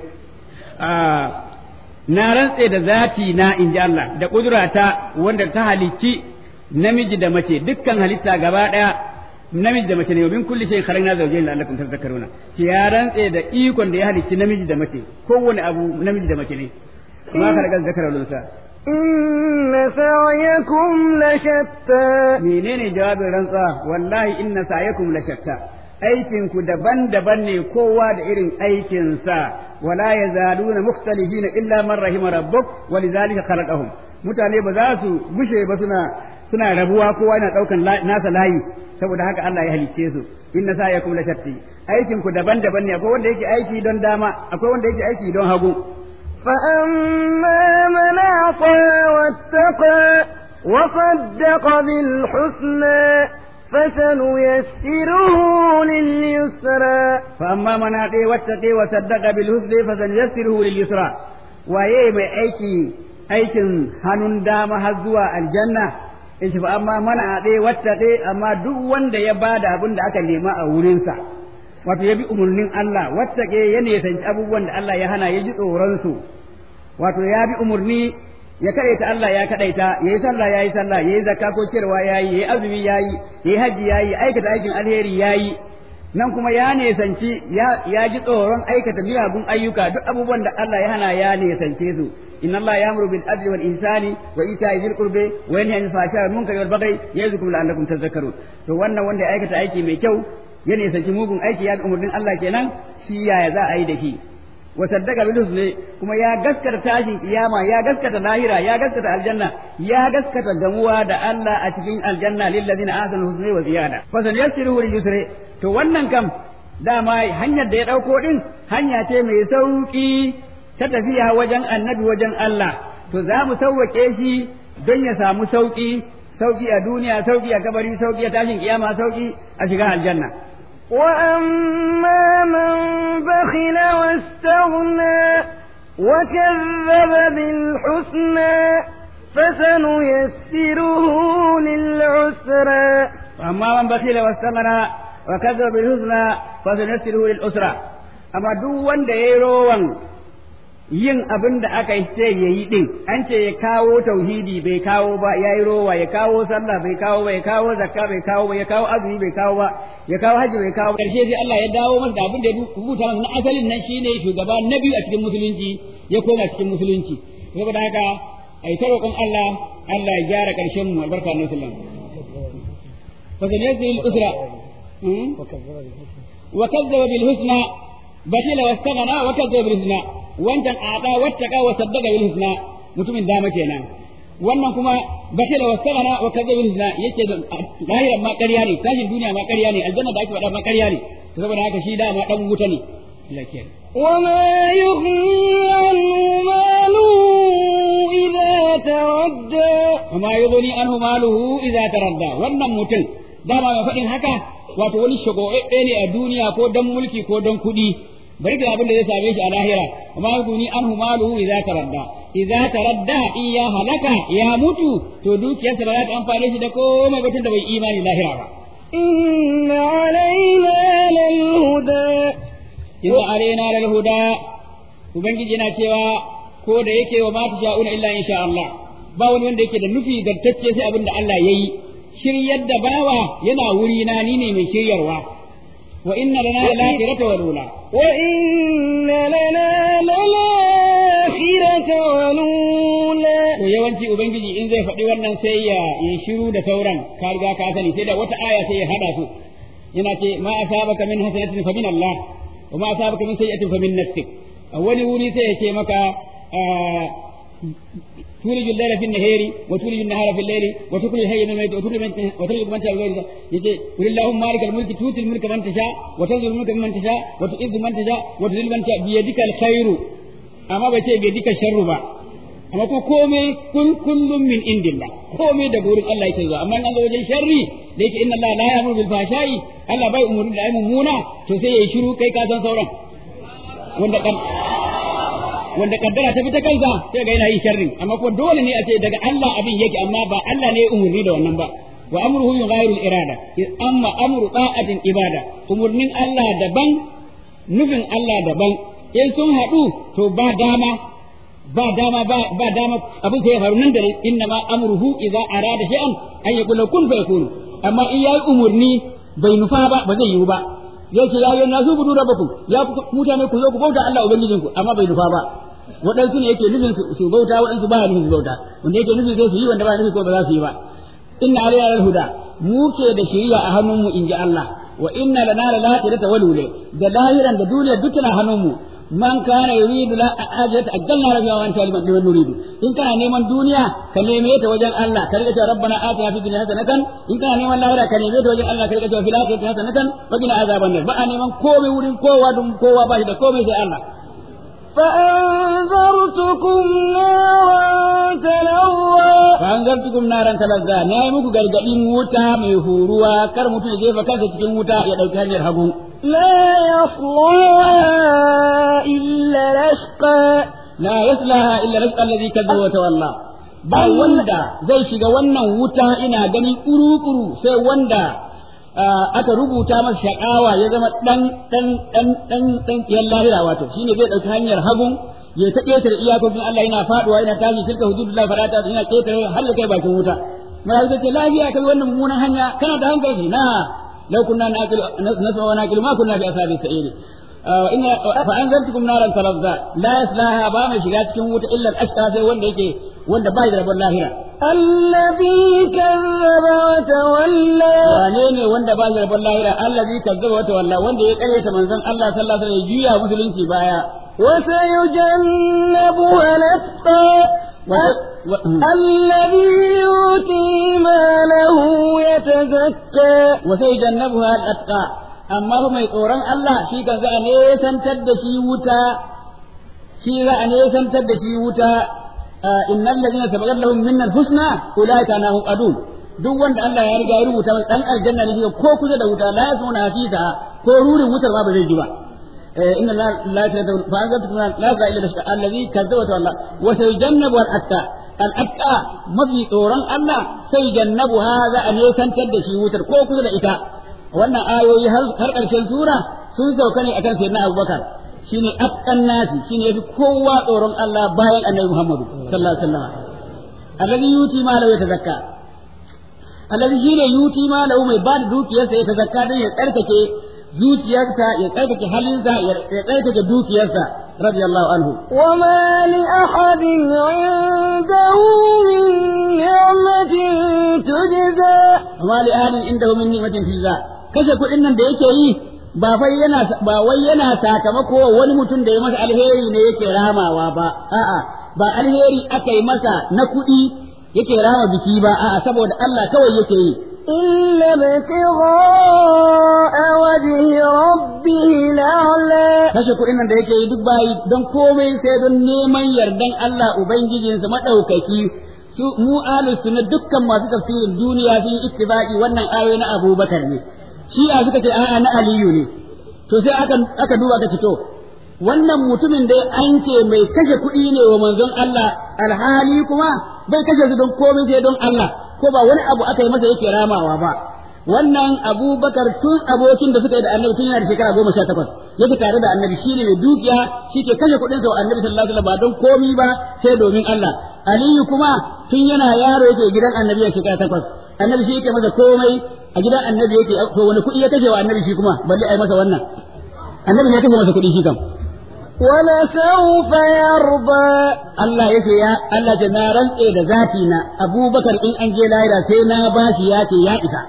Na rantse da zati na inji Allah da kudurata wanda ta halicci namiji da mace, dukkan halitta gaba daya namiji da mace ne, min kulli shay khalaqna zawjayn la'allakum tadhakkaruna. Ya rantse da ikon da ya halicci namiji da mace, kowane abu namiji da mace ne. Ma khalaqa zakara wal unsa inna sa'yakum la shatta. menene jawabin rantsa? wallahi inna sa'yakum la shatta, aikin ku daban-daban ne, kowa da irin aikin sa. wala yazaluna mukhtalifina illa man rahima rabbuk walidhalika khalaqahum. mutane ba za su gushe ba suna suna rabuwa, kowa yana daukan nasa layi, saboda haka Allah ya halicce su. inna sa'yakum la shatti, aikin ku daban-daban ne, akwai wanda yake aiki don dama, akwai wanda yake aiki don hagu. فأما من أعطى واتقى وصدق بالحسنى فسنيسره لليسرى فأما من أعطى واتقى وصدق بالحسنى فسنيسره لليسرى waye mai aiki aikin hannun dama har zuwa aljanna in fa amma man ade wattaqe amma duk wanda ya bada abin da aka nema a wurinsa wato ya bi umurnin Allah wattaqe ya ne san abubuwan da Allah ya hana ya ji tsoron su wato ya bi umurni ya kadaita Allah ya kadaita yayi sallah yayi sallah yayi zakka ko kirwa yayi yayi azumi yayi yayi haji yayi aikata aikin alheri yayi nan kuma ya nesanci ya ya ji tsoron aikata miyagun ayyuka duk abubuwan da Allah ya hana ya nesance su inna Allah ya'muru bil adli wal ihsani wa ita'i dhil qurbi wa yanha 'anil fahsha'i wal munkari wal baghi ya'izukum la'allakum tadhakkarun to wannan wanda ya aikata aiki mai kyau ya nesanci mugun aiki ya umurnin Allah kenan shi yaya za a yi da shi wa saddaqa bil husni kuma ya gaskata tashin kiyama ya gaskata lahira ya gaskata aljanna ya gaskata gamuwa da Allah a cikin aljanna lil ladina ahsanu husni wa ziyada fa sanyassiruhu lil yusri to wannan kam dama hanyar da ya dauko din hanya ce mai sauki ta tafiya wajen annabi wajen Allah to za mu sauwake shi don ya samu sauki sauki a duniya sauki a kabari sauki a tashin kiyama sauki a shiga aljanna وأما من بخل واستغنى وكذب بالحسنى فسنيسره للعسرى وأما من بخل واستغنى وكذب بالحسنى فسنيسره للعسرى أما دو wanda yayi rowan yin abin da aka ce ya yi din an ce ya kawo tauhidi bai kawo ba ya yi rowa ya kawo sallah bai kawo ba ya kawo zakka bai kawo ba ya kawo azumi bai kawo ba ya kawo haji bai kawo ba karshe sai Allah ya dawo masa da abin da ya rubuta masa na asalin nan shine shugaba na biyu a cikin musulunci ya koma cikin musulunci saboda haka ai ta roƙon Allah Allah ya gyara karshen mu albarka na sallam fa sanyasil usra wa kazzaba bil husna batila wastaghna wa kazzaba bil husna wancan ada wattaka wa saddaqa bil husna mutumin dama kenan wannan kuma batila wastaghna wa kazzaba bil husna yake lahiran ma ƙarya ne tashin duniya ma ƙarya ne aljanna da ake faɗa ma ƙarya ne saboda haka shi dama dan wuta ne lakin وما يغني عنه ماله إذا تردى وما يغني عنه ماله إذا تردى wannan mutum dama mai faɗin haka wato wani shago'e ne a duniya ko dan mulki ko dan kuɗi bari da abin da zai same shi a lahira amma yuguni anhu maluhu idza taradda idza taradda in ya halaka ya mutu to dukiyarsa ba za ta amfane shi da komai ba tunda bai imani lahira ba inna alaina lal huda inna alaina lal huda ubangiji yana cewa ko da yake wa ma sha'una illa insha Allah ba wani wanda yake da nufi gartacce sai abin da Allah yayi shiryar da bawa yana wuri na ni ne mai shiryarwa wa inna lana al-akhirata wal ula wa inna lana al-akhirata wal ula to yawanci ubangiji in zai faɗi wannan sai ya yi shiru da sauran ka riga ka sani sai da wata aya sai ya hada su yana ce ma asabaka min hasanatin fa min Allah wa ma asabaka min sayyi'atin fa min nafsik a wani wuri sai ya ce maka تولج الليل في النهار وتولج النهار في الليل وتخرج الحي من الميت وتخرج من تشاء بغير يجي قل اللهم مالك الملك تؤتي الملك من تشاء وتنزل الملك من تشاء وتعز من تشاء وتذل من تشاء بيدك الخير اما بيتي بيدك الشر با amma ko komai kun kullum min indillah komai da gurin Allah yake zuwa amma an ga wajen sharri da yake inna Allah la ya'muru bil fahsha'i Allah bai umurni da ayyukan muna to sai yayi shiru kai ka san sauran wanda kan wanda kaddara ta fita kansa sai ga yana yi sharri amma ko dole ne a ce daga Allah abin yake amma ba Allah ne ya umurni da wannan ba wa amruhu yughayyiru al-irada amma amru ta'atin ibada umurnin Allah daban nufin Allah daban in sun haɗu to ba dama ba dama ba ba dama abin sai ya faru nan da inna ma amruhu idza arada shay'an an yaqula kun fayakun amma in yayi umurni bai nufa ba ba zai yiwu ba zai ce ya yi nasu budu rabbakum ya mutane ku zo ku bauta Allah ubangijinku amma bai nufa ba waɗansu ne yake nufin su bauta waɗansu ba nufin su bauta wanda yake nufin sai su yi wanda ba nufin ko ba za su yi ba inna alayna lal huda mu ke da shari'a a hannun mu inji Allah wa inna lana lal akhirata wal ula da lahiran da duniya duk tana hannun mu man kana yuridu la ajata ajalna rabbi wa anta liman nuridu in kana neman duniya ka neme ta wajen Allah ka rika cewa rabbana atina fid dunya hasanatan in kana neman lahira ka neme ta wajen Allah ka rika cewa fil akhirati hasanatan wa qina azaban nar ba a neman komai wurin kowa dun kowa ba shi da komai sai Allah فأنذرتكم نارا تلظى فأنذرتكم نارا تلظى ناي muku gargadin wuta mai huruwa kar mutum ya jefa kansa cikin wuta ya dauki hanyar hagu لا يصلها إلا الأشقى la yaslaha illa rizqa alladhi kadzaba wa tawalla ba wanda zai shiga wannan wuta ina gani kuru-kuru sai wanda aka rubuta masa shakawa ya zama dan dan dan dan dan kiyar lahira wato shine zai dauki hanyar hagun ya ta ƙetare iyakokin Allah yana faduwa yana tashi tilka hududullah farata yana ƙetare har ya kai bakin wuta mai zai ce lafiya kai wannan mummunan hanya kana da hankali na law kunna naqil nasma wa naqil ma kunna bi ashabi sa'iri inna fa anzartukum naran talazza la yaslaha ba mai shiga cikin wuta illa al-ashqa sai wanda yake wanda bai da rabon lahira الذي كذب وتولى wane ne wanda ba shi rabon lahira allazi kazzaba wa tawalla wanda ya karyata manzon Allah sallallahu alaihi wasallam ya juya musulunci baya وسيجنبها الأتقى الذي يؤتي ماله يتزكى وسيجنبها الأتقى amma fa mai tsoron Allah shi kan za a nesantar da shi wuta shi za a nesantar da shi wuta innal ladina sabaqat lahum minna al-husna ulaika anahum adun duk wanda Allah ya riga ya rubuta masa dan aljanna ne ko kusa da wuta la yasuna hafisa ko rurin wutar ba ba zai ji ba inna la la tadun fa azabtu la za ila shaka alladhi kazzaba Allah wa sayjannabu al-atta al-atta mafi tsoron Allah sai jannabu hadha an nesantar da shi wutar ko kusa da ita wannan ayoyi har ƙarshen sura sun sauka ne akan sayyidina Abubakar shine akkan nasi shine yafi kowa tsoron Allah bayan Annabi Muhammad sallallahu alaihi wasallam alladhi yuti ma lahu yatazakka alladhi shine yuti ma lahu mai bada dukiyarsa ya tazakka don ya tsarkake zuciyarsa ya tsarkake halinsa ya tsarkake dukiyarsa radiyallahu anhu wa ma li ahadin 'indahu min ni'matin tujza wa ma li ahadin 'indahu min ni'matin tujza kashe kuɗin nan da yake yi ba fa yana ba wai yana sakamako wani mutum da ya masa alheri ne yake ramawa ba a'a ba alheri aka yi masa na kuɗi yake rama biki ba a'a saboda Allah kawai yake yi إلا ابتغاء وجه ربه الأعلى kashe kuɗin nan da yake yi duk bayi don komai sai don neman yardan Allah ubangijinsa madaukaki su mu ahlus sunna dukkan masu tafsirin duniya sun yi ittifaqi wannan ayoyi na Abubakar ne shi a suka ce a'a na Aliyu ne to sai aka aka duba ka fito wannan mutumin da an ce mai kashe kuɗi ne wa manzon Allah alhali kuma bai kashe su don komai sai don Allah ko ba wani abu aka yi masa yake ramawa ba wannan Abubakar tun abokin da suka yi da Annabi tun yana da shekara goma sha takwas yake tare da Annabi shine mai dukiya shi ke kashe kuɗin sa wa Annabi sallallahu alaihi wasallam ba don komai ba sai domin Allah Aliyu kuma tun yana yaro yake gidan Annabi a shekara takwas Annabi shi yake masa komai a gidan Annabi yake to wani kuɗi ya kashe wa Annabi shi kuma balle ai masa wannan Annabi ne kashe masa kuɗi shi kam ولسوف يرضى Allah yake ya Allah ce na rantse da zafi na Abubakar in an je lahira sai na bashi ya ce ya isa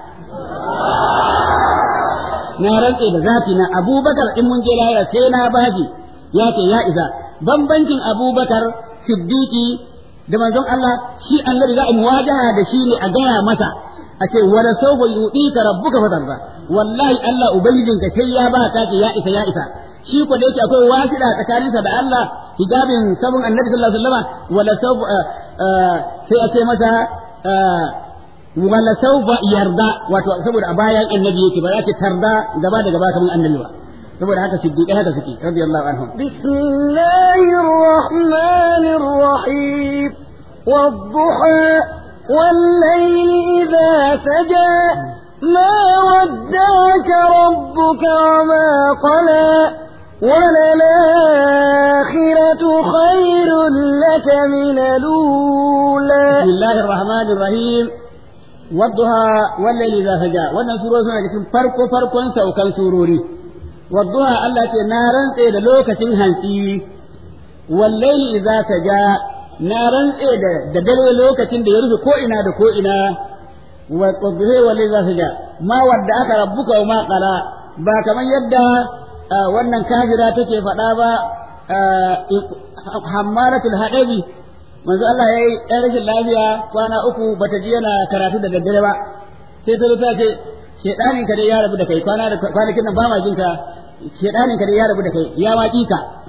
na rantse da zafi na Abubakar in mun je lahira sai na bashi ya ce ya isa bambancin Abubakar Siddiqi da manzon Allah shi annabi za a muwajaha da shi ne a gaya masa a ce wala sawfa yu'tika rabbuka fatarda wallahi Allah ubangijinka sai ya ba ka ce ya isa ya isa shi ko da yake akwai wasila tsakaninsa da Allah hijabin sabon annabi sallallahu alaihi wasallam wala sawfa sai a ce masa wala sawfa yarda wato saboda a bayan annabi yake ba ya ce tarda gaba da gaba kamar annabi ba saboda haka siddiqai haka suke radiyallahu anhum bismillahir rahmanir rahim wadduha والليل إذا سجى ما ودعك ربك وما قلى وللآخرة خير لك من الأولى بسم الله الرحمن الرحيم والضحى والليل إذا سجى wannan surori suna cikin farko farkon saukan surori والضحى Allah ce na rantse da lokacin hantsi والليل إذا سجى na rantse da da dare lokacin da ya rufe ko ina da ko ina wa qadhi والليل إذا سجى ma wadda aka rabbuka wa ma qala ba kamar yadda wannan kafira take faɗa ba hammaratul hadabi manzo Allah yayi ɗan rashin lafiya kwana uku bata ji yana karatu da daddare ba sai ta ta ce shedanin ka dai ya rabu da kai kwana da kwanakin nan ba ma jinka shedanin ka dai ya rabu da kai ya ma kika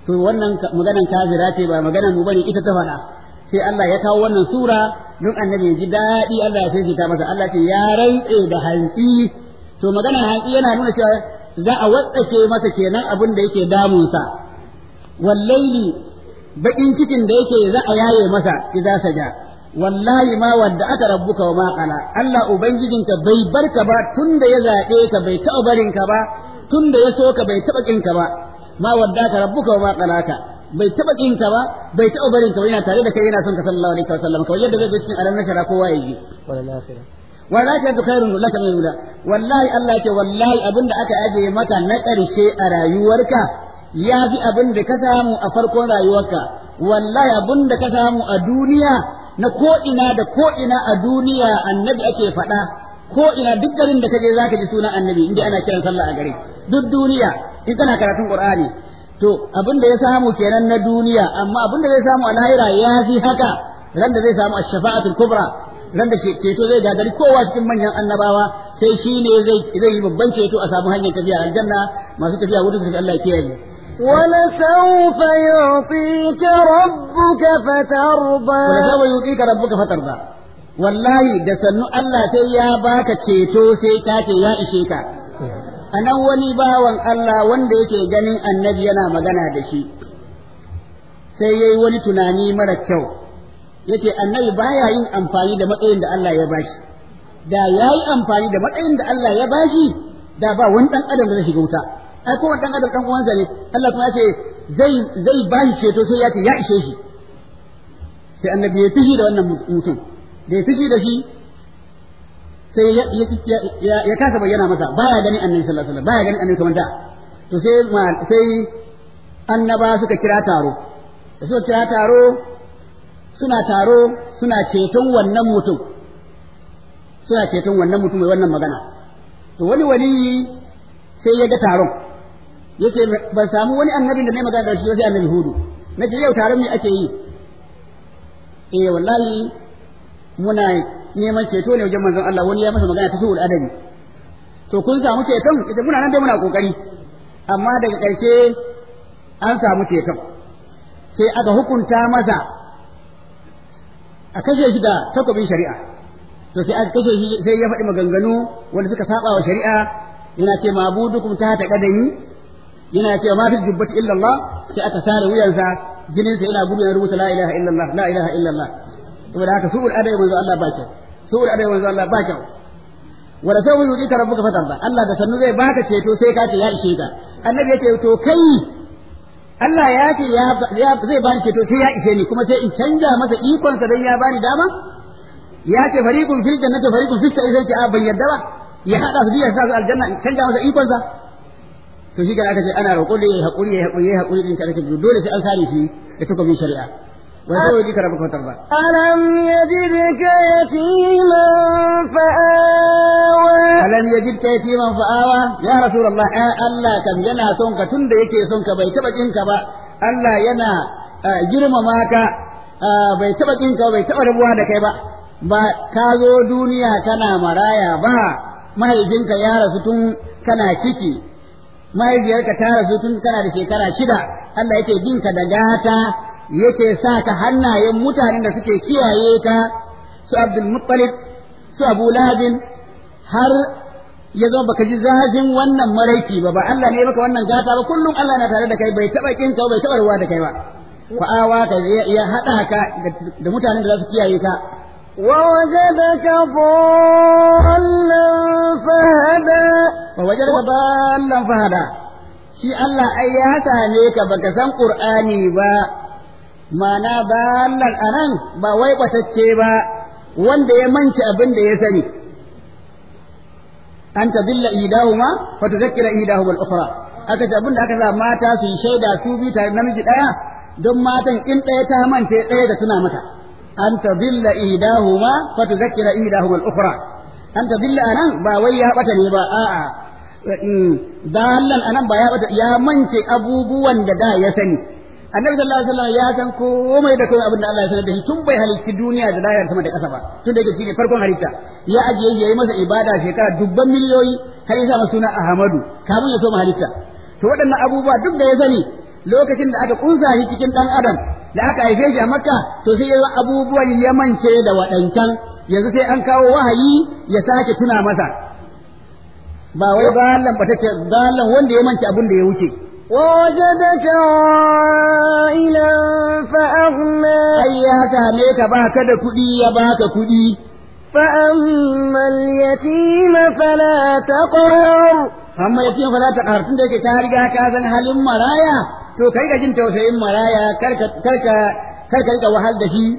to wannan maganan kafira ce ba maganan mu bane ita ta faɗa sai Allah ya kawo wannan sura don annabi ji daɗi Allah ya sai ta masa Allah ce ya rantse da hantsi to maganan hantsi yana nuna cewa za a watsake masa kenan abin da yake damunsa wallaili bakin cikin da yake za a yaye masa idan saja wallahi ma wadda aka rabbuka wa ma qala Allah ubangijinka bai barka ba tunda ya zabe ka bai taɓa barin ka ba tunda ya so ka bai taɓa kin ka ba ma wadda aka rabbuka wa ma qalaka bai taɓa kin ka ba bai taɓa barin ka ba yana tare da kai yana son ka sallallahu alaihi wasallam kawai yadda zai cikin alam nashara kowa yaji wala akhirah wala ta khairun laka min ula wallahi Allah ya ce wallahi abinda aka aje maka na ƙarshe a rayuwarka ya fi abin da ka samu a farkon rayuwarka wallahi abin da ka samu a duniya na ko ina da ko ina a duniya annabi ake faɗa ko ina duk garin da kaje zaka ji sunan annabi inda ana kiran sallah a gare duk duniya in kana karatun qur'ani to abin da ya samu kenan na duniya amma abin da zai samu a lahira ya fi haka ran da zai samu ash-shafa'atul kubra ran da ceto zai gagari kowa cikin manyan annabawa sai shi ne zai zai yi babban ceto a samu hanyar tafiya aljanna masu tafiya wurin su Allah ya kiyaye ولسوف يعطيك ربك فترضى ولسوف يعطيك ربك فترضى wallahi da sannu Allah sai ya baka ceto sai ka ce ya ishe ka anan wani bawan Allah wanda yake ganin annabi yana magana da shi sai yayi wani tunani mara kyau yace annabi baya yin amfani da matsayin da Allah ya bashi da yayi amfani da matsayin da Allah ya bashi da ba wani dan adam da zai shiga wuta ai ko dan adam dan uwansa ne Allah kuma yace zai zai bashi ceto sai ya ce ya ishe shi sai annabi ya fishi da wannan mutum da ya fishi da shi sai ya ya ya kasa bayyana masa baya ganin annabi sallallahu alaihi wasallam baya ganin annabi kamar da to sai sai annaba suka kira taro da suka kira taro suna taro suna ceton wannan mutum suna ceton wannan mutum mai wannan magana to wani wali sai ya ga taron yace ban samu wani annabi da mai magana da shi sai annabi Hudu nace yau taron me ake yi eh wallahi muna neman ceto ne wajen manzon Allah wani ya masa magana ta su'ul adabi to kun samu ceton ita muna nan dai muna kokari amma daga ƙarshe an samu ceton sai aka hukunta masa a kashe shi da takobin shari'a to sai aka kashe shi sai ya faɗi maganganu wanda suka saba wa shari'a yana ce mabudukum ta ta kadani yana ce ma fi jubbati illa Allah sai aka sare wuyansa jinin sa yana gudu yana rubuta la ilaha illa Allah la ilaha illa Allah saboda haka su'ul adai manzo Allah ba kyau su'ul adai manzo Allah ba kyau wala sai wuyu dika rabbuka fatarda Allah da sannu zai baka ceto sai ka ce ya ishe ka annabi ya ce to kai Allah ya ce ya zai bani ceto sai ya ishe ni kuma sai in canja masa ikon sa dan ya bani dama ya ce fariqun fil jannati fariqun fis sa'ir sai a ban yadda ba ya hada su biya sa su aljanna in canja masa ikon sa to shi kana aka ce ana roƙo da hakuri ya hakuri ya hakuri din ka rake dole sai an sare shi da takobin shari'a wa sai dika rabbuka fatarda alam yajidka yatiman fa'awa alam yajidka yatiman fa'awa ya rasulullah Allah kam yana son ka tunda yake son ka bai taba kinka ba Allah yana girmama ka bai taba kinka bai taba rabuwa da kai ba ba ka zo duniya kana maraya ba mahaifinka ya rasu tun kana ciki mahaifiyarka ta rasu tun kana da shekara shida Allah yake binka da gata yake sa ka hannayen mutanen da suke kiyaye ka su Abdul Muttalib su Abu Lahab har ya zo baka ji zafin wannan maraiki ba ba Allah ne maka wannan gata ba kullum Allah na tare da kai bai taba kinka bai taba ruwa da kai ba fa'awa ka ya hada ka da mutanen da za su kiyaye ka ووجدك ضالا فهدى ووجدك ضالا فهدى shi Allah ai ya same ka baka san Qur'ani ba mana ballan anan ba wai batacce ba wanda ya manci abin da ya sani an tadilla idahuma fa tudhakkira idahuma al-ukhra aka ce abin da aka sa mata su yi shaida su bi tare namiji daya don matan in daya ta mance daya da tuna mata an tadilla idahuma fa tudhakkira idahuma al-ukhra an tadilla anan ba wai ya bata ne ba a'a dallan anan ba ya bata ya mance abubuwan da da ya sani annabi sallallahu alaihi wasallam ya san komai da komai abin da Allah ya sanar da shi tun bai halicci duniya da lahiyar sama da ƙasa ba tun da yake shine farkon halitta ya ajiye yayi masa ibada shekara dubban miliyoyi har ya sa masa suna Ahmadu kamun ya so halitta to waɗannan abubuwa duk da ya sani lokacin da aka kunsa shi cikin dan adam da aka haife shi a Makka to sai yayi abubuwan ya mance da waɗancan yanzu sai an kawo wahayi ya sake tuna masa ba wai galan ba take galan wanda ya mance abin da ya wuce ووجدك عائلا فأغنى ai ya same ka baka da kuɗi ya baka kuɗi فأما اليتيم فلا تقهر amma yatim fa za ta ƙarfin da yake ta riga ka san halin maraya to kai ga jin tausayin maraya karka karka karka rika wahal da shi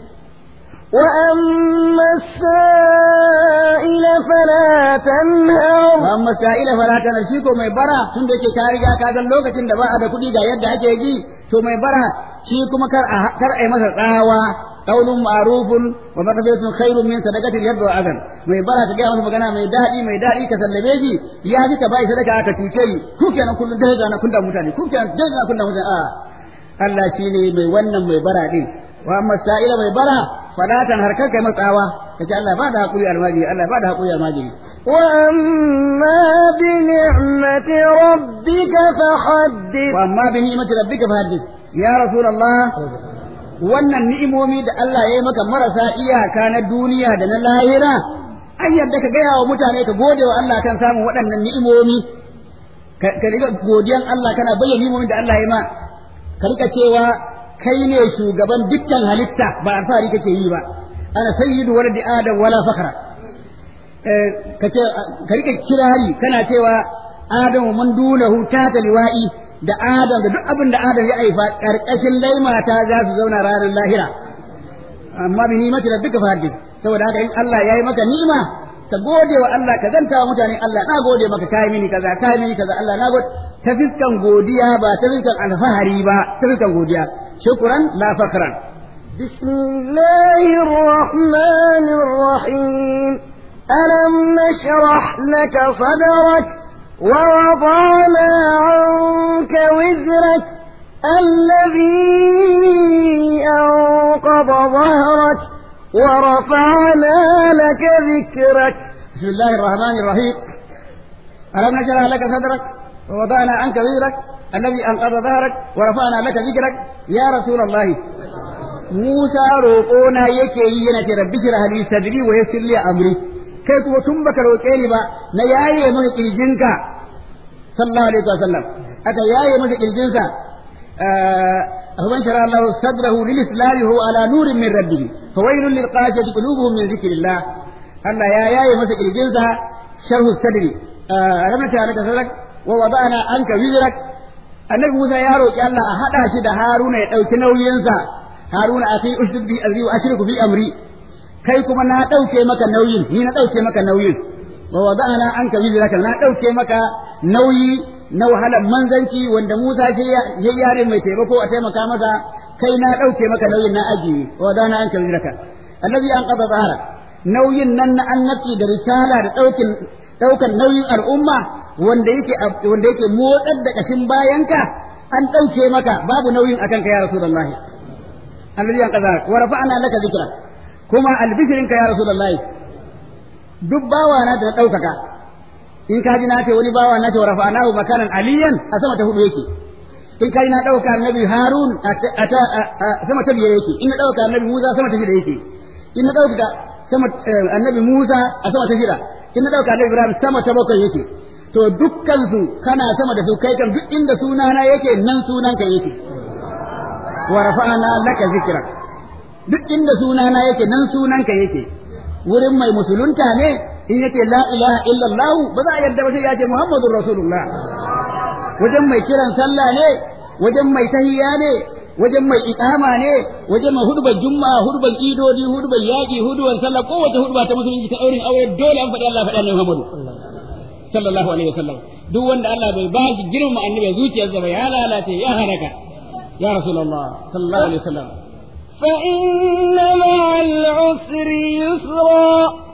وأما السائل فلا تنهر amma sa'ila fala ta shi ko mai bara tun da yake ka riga ka san lokacin da ba a da kuɗi ga yadda ake ji to mai bara shi kuma kar a kar a yi masa tsawa qaulun ma'rufun wa maghfiratun khairun min sadaqatin yadda wa adan mai bara ka ga masa magana mai daɗi mai daɗi ka sallame shi ya fi ka bai sadaka aka tuce yi ku kenan kullun da na kunda mutane ku kenan da na kunda mutane a Allah shine mai wannan mai bara din wa amma sa'ila mai bara falatan har kai matsawa kace Allah ba da hakuri almajiri Allah ba da hakuri almajiri وأما بنعمة ربك فحدث wa amma bi ni'mati rabbika fahaddith ya rasulullah wannan ni'imomi da Allah ya yi maka marasa iyaka na duniya da na lahira ai yadda ka gaya wa mutane ka gode wa Allah kan samun waɗannan ni'imomi ka riga godiyan Allah kana bayyana ni'imomin da Allah ya yi ma ka rika cewa kai ne shugaban dukkan halitta ba alfahari kake yi ba ana sayyidu waladi adam wala fakhra kace ka rika kirari kana cewa adamu man dunahu tata liwa'i da adam da duk abin da adam ya aifa karkashin laimata za su zauna ranar lahira amma bi ni'mati rabbika fahaddith saboda haka in Allah yayi maka ni'ima ka gode wa Allah ka zanta wa mutane Allah na gode maka kai mini kaza kai mini kaza Allah na gode ta fiskan godiya ba ta fiskan alfahari ba ta fiskan godiya shukran la fakran بسم الله الرحمن الرحيم ألم نشرح لك صدرك ووضعنا عنك وزرك الذي أنقض ظهرك ورفعنا لك ذكرك بسم الله الرحمن الرحيم ألم نشرح لك صدرك ووضعنا عنك وزرك الذي أنقض ظهرك ورفعنا لك ذكرك يا رسول الله موسى روقونا yake yi yana ce rabbi shrah li sadri wa yassir li amri kai kuma tun baka roƙe ni ba na yaye maka kirjinka sallallahu alaihi wasallam aka yaye maka kirjinka أفمن شرع الله صدره للإسلام هو على نور من ربه فويل للقاسية قلوبهم من ذكر الله الله يا يا مسك الجنسة شرح الصدر رمت عليك صدرك ووضعنا عنك وزرك النبي موسى يا روك الله أحد أشد هارون يدوك نوينسا هارون أخي أشد بي أزري وأشرك في أمري kai kuma na ɗauke maka nauyin ni na ɗauke maka nauyin wa wada'ana anka wizraka na ɗauke maka nauyi na wahalar manzanci wanda Musa ce ya yare mai taimako a taimaka masa kai na ɗauke maka nauyin na ajiye wa wada'ana anka wizraka annabi an qada zahara nauyin nan na annabci da risala da ɗaukin ɗaukan nauyin al'umma wanda yake wanda yake motsar da kashin bayanka an ɗauke maka babu nauyin akan ka ya rasulullahi annabi an qada wa rafa'ana laka zikra kuma albishirinka ya rasulullahi duk bawa na da ɗaukaka in ka ji na ce wani bawa na ce wa rafa'anahu makanan aliyan a sama ta hudu yake in ka ji na ɗauka annabi harun a sama ta biyar yake in na ɗauka annabi musa sama ta shida yake in na ɗauka sama annabi musa a sama ta shida in na ɗauka annabi ibrahim sama ta bakwai yake to dukkan su kana sama da su kai kan duk inda sunana yake nan sunanka yake wa rafa'ana laka zikrak duk inda sunana yake nan sunanka yake wurin mai musulunta ne in yake la ilaha illallah ba za a yarda ba sai ya ce muhammadur rasulullah wajen mai kiran sallah ne wajen mai tahiyya ne wajen mai iqama ne wajen mai hudbar juma'a hudbar idodi hudbar yaki hudbar sallah kowace hudba ta musulunci ta auren aure dole an faɗi Allah faɗa ne muhammadu sallallahu alaihi wasallam duk wanda Allah bai ba shi girma annabi zuciyarsa ba ya lalace ya halaka ya rasulullah sallallahu alaihi wasallam فإن مع العسر يسرا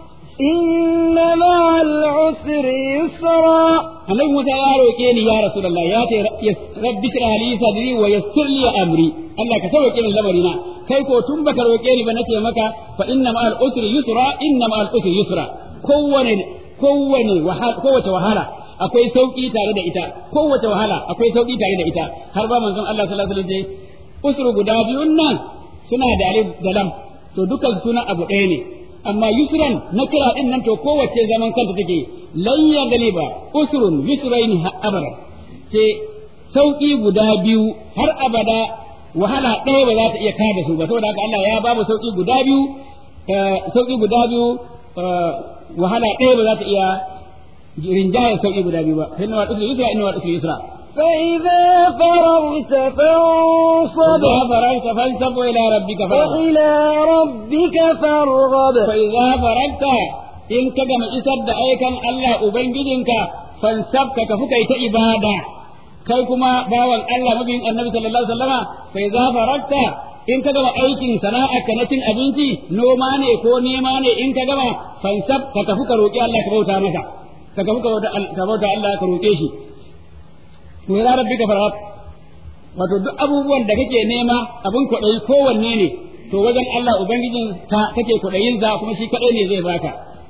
إن مع العسر يسرا annabi Musa ya roke ni ya rasulullah ya ce rabbi shrah li sadri wa yassir li amri Allah ka sauke min lamarina kai ko tun baka roke ni ba nace maka fa inna ma al usri yusra inna ma al usri yusra kowane kowane wahala kowace wahala akwai sauki tare da ita kowace wahala akwai sauki tare da ita har ba manzon Allah sallallahu alaihi wasallam usru guda biyun nan suna da alif da lam to dukan suna abu ɗaya ne amma yusran na kira din nan to kowace zaman kanta take lan ya galiba usrun yusrain abada ce sauki guda biyu har abada wahala ɗaya ba za ta iya kada su ba saboda haka Allah ya babu sauki guda biyu sauki guda biyu wahala ɗaya ba za ta iya rinjayar sauki guda biyu ba inna wa usri yusra inna wa usri yusra فإذا فرغت فانصب فإذا فرغت فانصب إلى ربك فارغب وإلى ربك فارغب فإذا فرغت إن كجم إسد أيكا الله أبنجدك فانصب كفكيت إبادة kai kuma bawan Allah mabiyin Annabi sallallahu alaihi wasallama fa idza faragta in ka gama aikin sana'arka na cin abinci noma ne ko nema ne in ka gama fansab ka tafi ka roki Allah ka bauta masa ka tafi ka bauta Allah ka roke shi to ya rabbika farag wato duk abubuwan da kake nema abin kwaɗayi kowanne ne to wajen Allah ubangijin ka kake kwaɗayin za kuma shi kaɗai ne zai baka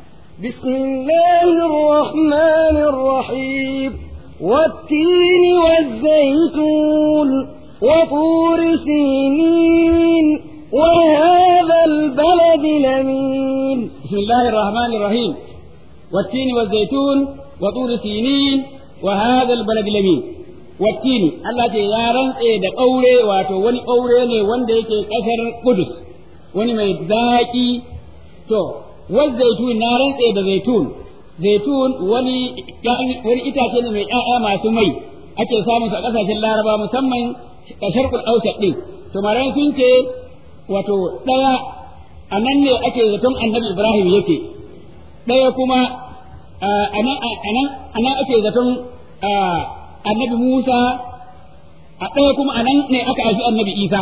bismillahir rahmanir rahim والتين والزيتون وطور سينين وهذا البلد الأمين بسم الله الرحمن الرحيم والتين والزيتون وطور سينين وهذا البلد الأمين والتين التي يارن إيدا قولي واتو وني قولي وندي كي كسر قدس وني ميزاكي تو والزيتون نارن إيدا زيتون zaitun wani wani itace ne mai ƴaƴa masu mai ake samun su a ƙasashen Laraba musamman a Sharqul Awsat din to maran sun ce wato daya anan ne ake zaton Annabi Ibrahim yake daya kuma anan anan anan ake zaton Annabi Musa a daya kuma anan ne aka aji Annabi Isa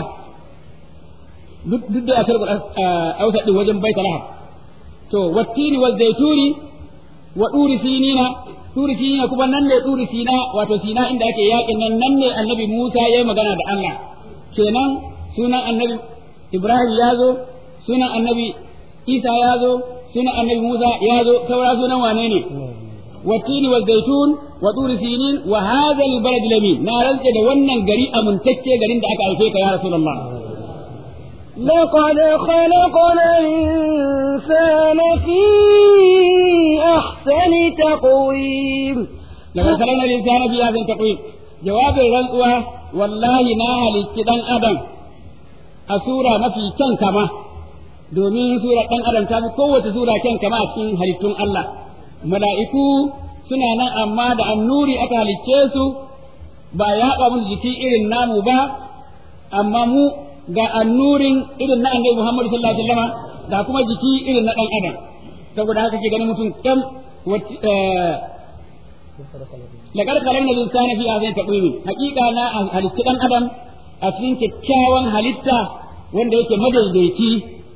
duk duk da Sharqul Awsat din wajen Baitul Lahab to wattini wal zaituni wa turi sinina turi sinina kuma nan ne turi sina wato sina inda ake yakin nan nan ne annabi Musa yayi magana da Allah kenan sunan annabi Ibrahim ya zo sunan annabi Isa ya zo sunan annabi Musa ya zo saura sunan wane ne watini wal zaitun wa turi sinin wa hadha al balad al amin na rantsa da wannan gari amintacce garin da aka haife ka ya rasulullah لقد خلقنا الإنسان في أحسن تقويم لقد خلقنا الإنسان في أحسن تقويم جواب الرنقوة والله ناهل الكدن أدم أسورة ما في كن كما domin sura ɗan adam ta fi kowace sura kyan kama a cikin halittun Allah mala'iku suna nan amma da annuri aka halicce su ba ya haɓa musu jiki irin namu ba amma mu ga annurin irin na annabi Muhammad sallallahu alaihi wasallam da kuma jiki irin na dan adam saboda haka ke ganin mutum kam laqad khalaqna al-insana fi ahsani taqwim haqiqa na halitta dan adam a cikin kyakkyawan halitta wanda yake madaidaici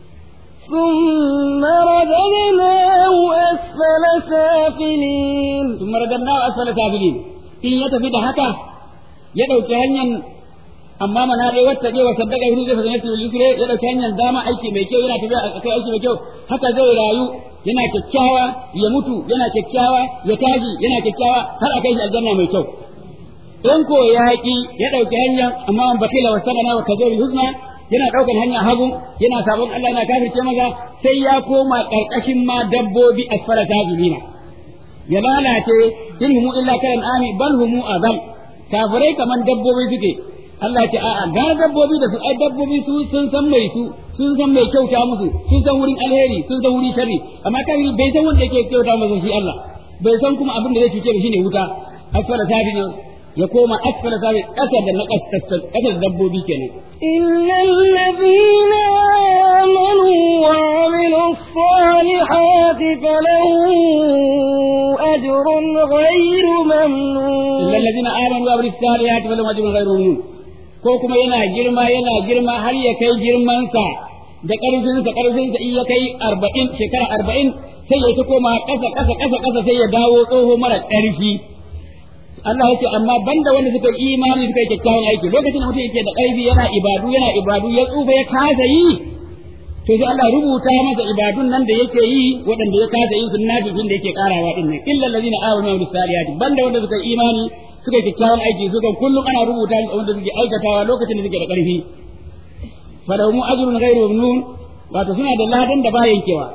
ثم رددناه أسفل سافلين ثم رددناه أسفل سافلين in ya tafi da haka ya dauki hanyar amma mana dai wata je wata daga hiri zai fazanci bil yusra ya dauki hanyar dama aiki mai kyau yana tafiya akai aiki mai kyau haka zai rayu yana kyakkyawa ya mutu yana kyakkyawa ya tashi yana kyakkyawa har akai shi aljanna mai kyau in ko ya haƙi ya dauki hanyar amma man bakila wa sadana wa kaza bil husna yana daukar hanya hagu yana sabon Allah yana kafirce maza sai ya koma karkashin ma dabbobi asfala tajibina ya lalace in humu illa kalan ami bal humu azam kafirai kaman dabbobi suke Allah ya ce a'a ga dabbobi da su ai dabbobi su sun san mai su sun san mai kyauta musu sun san wurin alheri sun san wurin sharri amma kafiri bai san wanda yake kyauta masa shi Allah bai san kuma abin da zai cuce shi shine wuta asfala tajibina ya koma asfala sabi ƙasa da naƙas ƙasa da dabbobi kenan illal ladina amanu wa amilus salihati falahum ajrun ghayru mamnun illal ladina amanu wa amilus salihati falahum ajrun ghayru mamnun ko kuma yana girma yana girma har ya kai girman sa da ƙarfin sa ƙarfin sa in ya kai arba'in shekara arba'in sai ya ta koma ƙasa ƙasa ƙasa ƙasa sai ya dawo tsoho mara ƙarfi Allah yake amma banda wanda suka yi imani suka yi kyakkyawan aiki lokacin da mutum yake da ƙarfi yana ibadu yana ibadu ya tsufa ya kasa yi to sai Allah rubuta masa ibadun nan da yake yi waɗanda ya kasa yin sunna bin da yake karawa din nan illa allazina amanu wa bisalihati banda wanda suka imani suka kikkiawan aiki suka kullum ana rubuta wanda suke aikatawa lokacin da suke da ƙarfi falahum ajrun ghairu mamnun wato suna da ladan da ba yankewa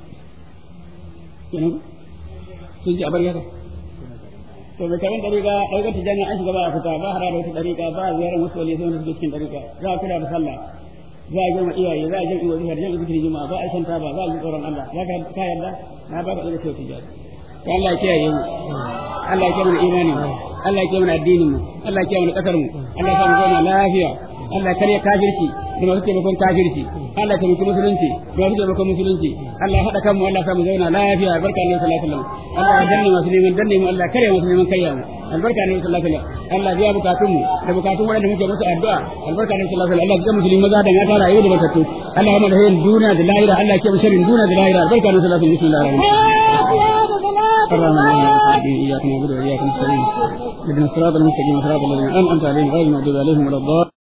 sun ji abar yaka to da kan dariƙa ɗaukar tijani an shiga ba a fita ba hara da wata dariƙa ba ziyarar wasu wali sai wanda suke cikin dariƙa za a kula da sallah za a girma iyaye za a jirgi wa zihar jirgi zikirin juma'a ba a shan taba za a ji tsoron Allah za ka ka yarda na ba ka ɗaga sai tijani to Allah ya kiyaye mu Allah ya kiyaye mana imanin mu Allah ya kiyaye mana addinin mu Allah ya kiyaye mana ƙasar mu Allah ya sa mu zauna lafiya Allah ya karya kafirci da masu taimakon kafirci Allah ya taimaki musulunci da masu taimakon musulunci Allah ya haɗa kanmu Allah ya sa mu zauna lafiya albarka ne sallallahu alaihi wasallam Allah ya danne masu neman danne mu Allah ya karya masu neman karya mu albarka ne sallallahu alaihi wasallam Allah ya biya bukatun mu da bukatun wanda muke musu addu'a albarka ne sallallahu alaihi wasallam Allah ya musulmi maza da mata rayuwa da batattu Allah ya mana hayyin duniya da lahira Allah ya kiyaye sharrin duniya da lahira albarka ne sallallahu alaihi wasallam اللهم إياك نعبد وإياك نستعين اهدنا الصراط المستقيم صراط الذين أنعمت عليهم غير المغضوب عليهم ولا الضالين